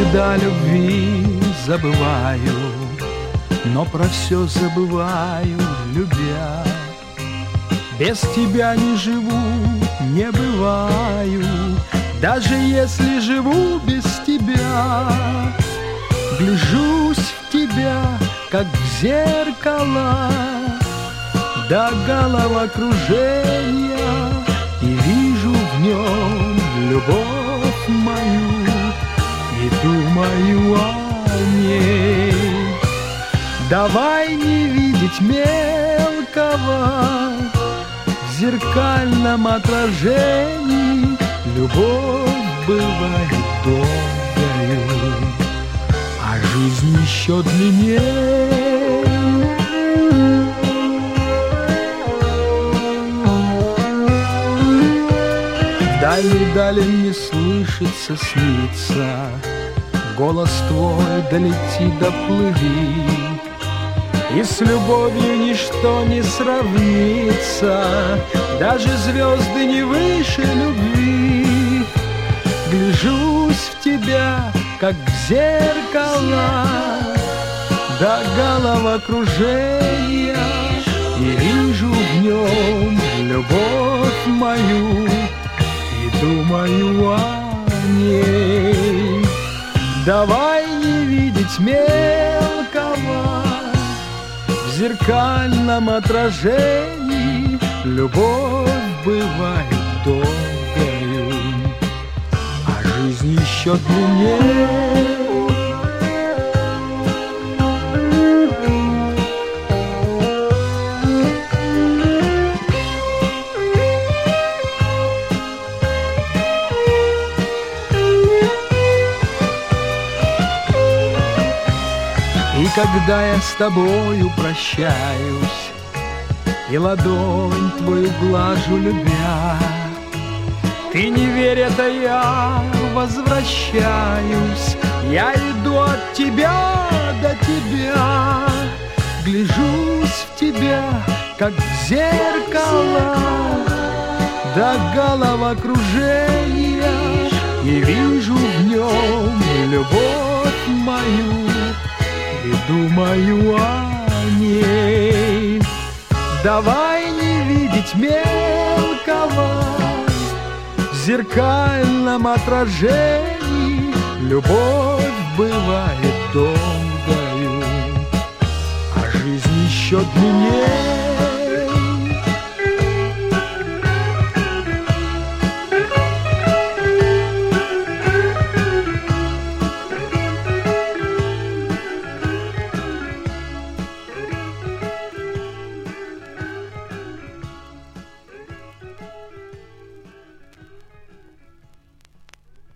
Иногда любви забываю, но про все забываю, любя. Без тебя не живу, не бываю, даже если живу без тебя. Гляжусь в тебя, как в зеркало, до головокружения, и вижу в нем любовь мою, и думаю о ней. Давай не видеть мелкого в зеркальном отражении. Любовь бывает долгою, а жизнь еще длиннее. Дали мне слышится, снится, голос твой долети, доплыви, и с любовью ничто не сравнится, даже звезды не выше любви. Гляжусь в тебя, как в зеркало, до головокружения, и вижу в нем любовь мою, и думаю о ней. Давай не видеть мелкого в зеркальном отражении. Любовь бывает долгою, а жизнь еще длиннее. И когда я с тобою прощаюсь и ладонь твою глажу, любя, ты не верь, это я возвращаюсь. Я иду от тебя до тебя, гляжусь в тебя, как в зеркало, до головокружения, и вижу в нем любовь мою, и думаю о ней. Давай не видеть мелкого в зеркальном отражении. Любовь бывает долгою, а жизнь еще длиннее.